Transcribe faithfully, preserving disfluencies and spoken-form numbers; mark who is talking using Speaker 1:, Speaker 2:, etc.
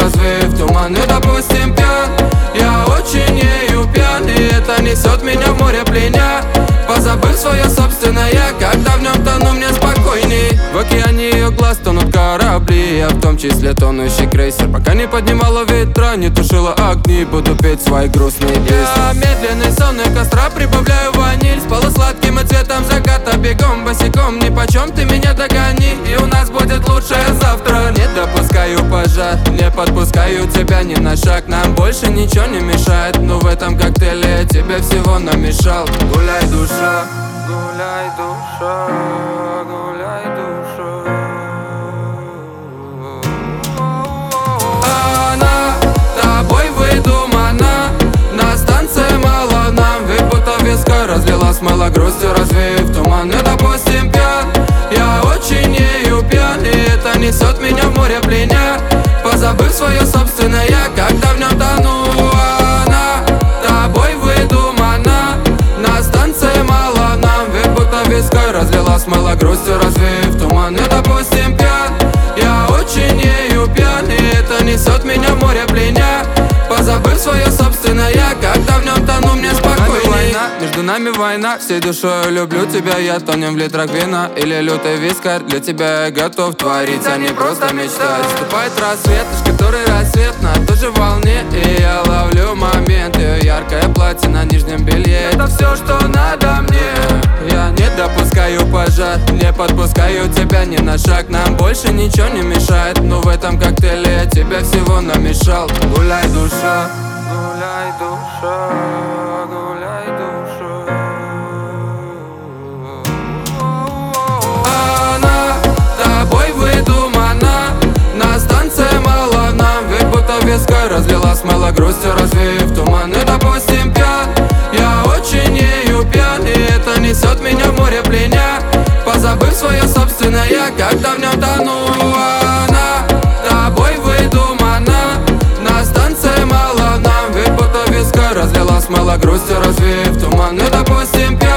Speaker 1: развеяв туман. И допустим пьян, я очень ею пьян, и это несет меня в море пленя, позабыв свое собственное я. Когда в нем тону, мне спокойней. В океане ее глаз тонут корабли, я в том числе тонущий крейсер. Пока не поднимала ветра, не тушила огни, буду петь свои грустные песни. Я медленный сонный костра, прибавляю ваниль, спала сладким и цветом заката. Бегом босиком, нипочем ты меня догони, и у нас будет лучшее завтра. Не допускаю пожар, не подпускаю тебя ни на шаг. Нам больше ничего не мешает, но в этом коктейле я тебе всего намешал. Гуляй, душа, гуляй, душа, гуляй, душа. Она тобой выдумана, на станции мало нам, ведь будто виска разлила, смыла грустью, развеяв туман. И допустим пьян, я очень ею пьян, и это несет меня в море пленя, позабыв свое собственное я. Когда в нем тону, она тобой выдумана, на станции мало нам, ведь будто виской разлила, смыла грустью, развеяв туман. И допустим пьян, я очень ею пьян, и это несет меня в море пленя, позабыв свое собственное я. Когда в нем тону, мне спокойней. Между нами война, всей душой люблю тебя я. Тонем в литрах вина или лютый вискарь, для тебя я готов творить, а не просто мечтать. Вступает рассвет, лишь который рассвет на той же волне, и я ловлю момент. Ее яркое платье на нижнем белье, это все, что надо мне. Я не допускаю пожар, не подпускаю тебя ни на шаг. Нам больше ничего не мешает, но в этом коктейле я тебе всего намешал. Гуляй, душа, гуляй, душа, гуляй, душа. Она тобой выдумана, на станции мало нам, ведь будто виской разлила, смыла грустью, развеяв туман. И допустим пьян, я очень ею пьян, и это несет меня в море пленя, позабыв свое собственное я. Когда в нем тону, она тобой выдумана, на станции мало нам, ведь будто виской разлила, смыла грустью, развеяв туман. И допустим пьян,